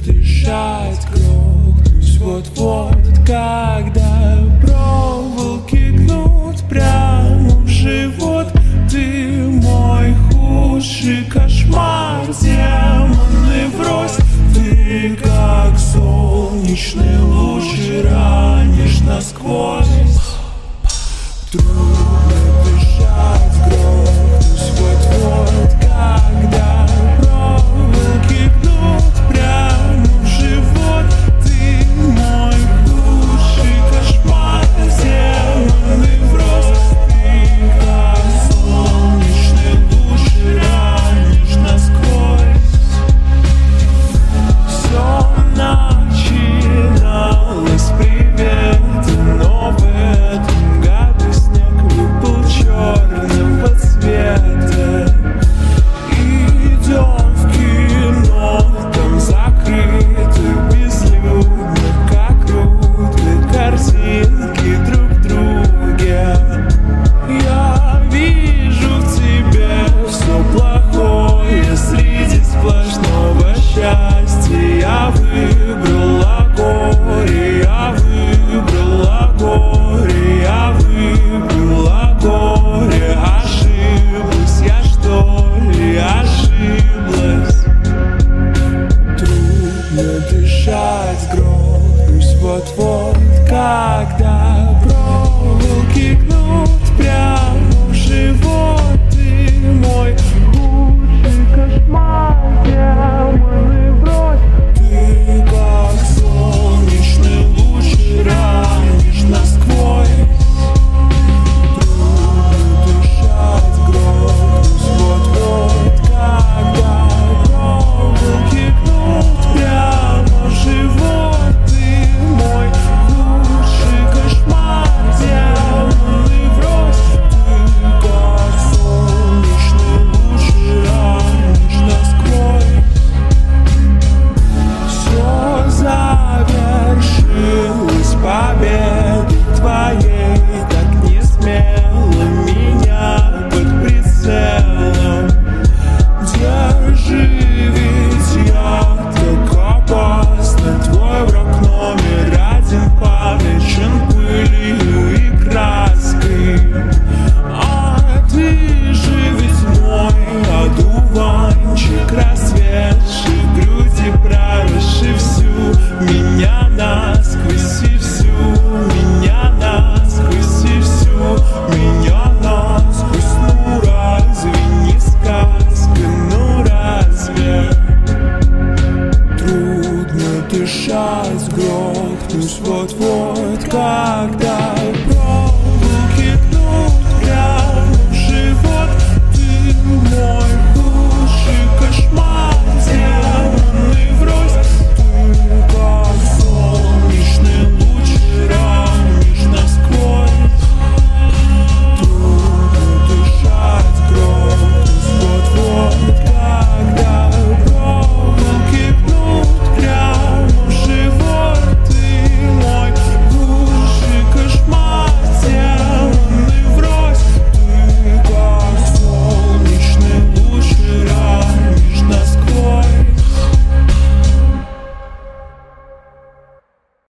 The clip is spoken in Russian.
дышать, грохнусь вот-вот, когда проволоки гнут прямо в живот. Ты мой худший кошмар, демоны врозь. Ты как солнечный луч, ранишь насквозь. Трудно дышать, грохнусь вот-вот, когда проволоки гнут прямо в живот. Ты мой худший кошмар, демоны врозь. Ты как солнечный луч, ранишь насквозь. Все начиналось приветом, но в этом году снег выпал черного цвета. Идем в кино, там закрыто, безлюдно, как круто, картинки друг в друге. Я вижу в тебе все плохое среди сплошного счастья. Я выбрала горе, я выбрала горе, я выбрала горе. Ошиблась я, что ли, ошиблась? Трудно дышать, грохнусь вот-вот, когда проволоки гнут прямо в живот. Ты мой худший кошмар, демоны врозь. Ты как солнечный луч, ранишь насквозь. Трудно дышать, грохнусь вот-вот, когда проволоки гнут прямо в живот. Ты мой худший кошмар, демоны врозь. Ты как солнечный луч, ранишь насквозь. Все завершилось победой твоей, так не смело меня под прицелом. Держи, ведь я так опасно. Твой враг номер один помечен пылью и краской. А ты же ведь мой одуванчик, расцветший груди, провезший всю меня насквозь и всю меня насквозь и всю меня насквозь. Ну разве не сказка, ну разве? Трудно дышать, грохнусь вот-вот, когда